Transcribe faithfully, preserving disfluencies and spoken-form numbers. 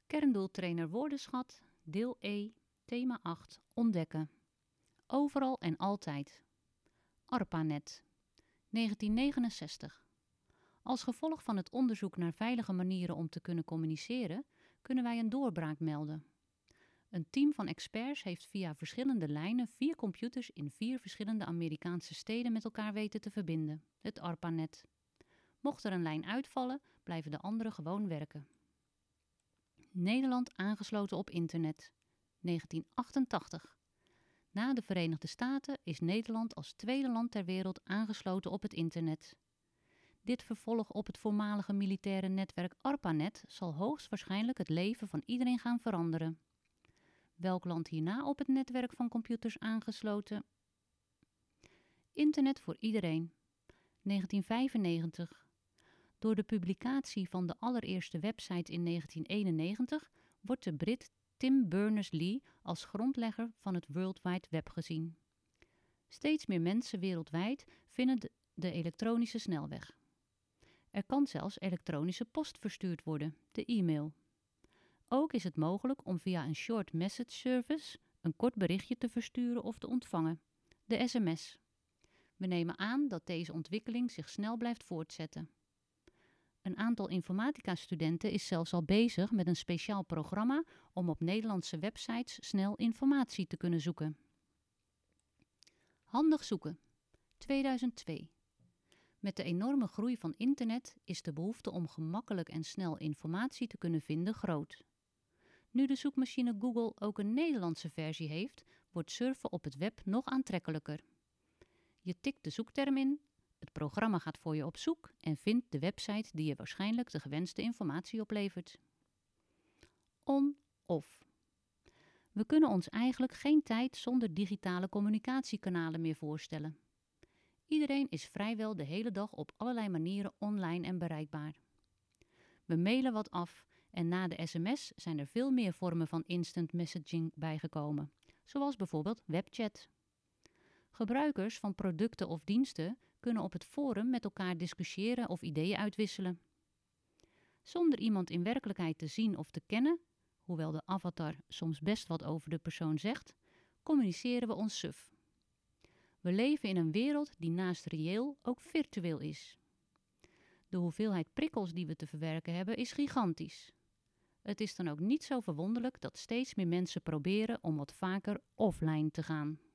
Kerndoeltrainer Woordenschat, deel E, thema acht, ontdekken. Overal en altijd. ARPANET, negentien negenenzestig. Als gevolg van het onderzoek naar veilige manieren om te kunnen communiceren, kunnen wij een doorbraak melden. Een team van experts heeft via verschillende lijnen vier computers in vier verschillende Amerikaanse steden met elkaar weten te verbinden, het ARPANET. Mocht er een lijn uitvallen, blijven de andere gewoon werken. Nederland aangesloten op internet, negentien achtentachtig. Na de Verenigde Staten is Nederland als tweede land ter wereld aangesloten op het internet. Dit vervolg op het voormalige militaire netwerk ARPANET zal hoogstwaarschijnlijk het leven van iedereen gaan veranderen. Welk land hierna op het netwerk van computers aangesloten? Internet voor iedereen, negentien vijfennegentig. Door de publicatie van de allereerste website in negentien eenennegentig wordt de Brit Tim Berners-Lee als grondlegger van het World Wide Web gezien. Steeds meer mensen wereldwijd vinden de, de elektronische snelweg. Er kan zelfs elektronische post verstuurd worden, de e-mail. Ook is het mogelijk om via een short message service een kort berichtje te versturen of te ontvangen, de S M S. We nemen aan dat deze ontwikkeling zich snel blijft voortzetten. Een aantal informatica-studenten is zelfs al bezig met een speciaal programma om op Nederlandse websites snel informatie te kunnen zoeken. Handig zoeken, tweeduizend twee. Met de enorme groei van internet is de behoefte om gemakkelijk en snel informatie te kunnen vinden groot. Nu de zoekmachine Google ook een Nederlandse versie heeft, wordt surfen op het web nog aantrekkelijker. Je tikt de zoekterm in, het programma gaat voor je op zoek en vindt de website die je waarschijnlijk de gewenste informatie oplevert. On-off. We kunnen ons eigenlijk geen tijd zonder digitale communicatiekanalen meer voorstellen. Iedereen is vrijwel de hele dag op allerlei manieren online en bereikbaar. We mailen wat af en na de S M S zijn er veel meer vormen van instant messaging bijgekomen, zoals bijvoorbeeld webchat. Gebruikers van producten of diensten kunnen op het forum met elkaar discussiëren of ideeën uitwisselen. Zonder iemand in werkelijkheid te zien of te kennen, hoewel de avatar soms best wat over de persoon zegt, communiceren we ons suf. We leven in een wereld die naast reëel ook virtueel is. De hoeveelheid prikkels die we te verwerken hebben is gigantisch. Het is dan ook niet zo verwonderlijk dat steeds meer mensen proberen om wat vaker offline te gaan.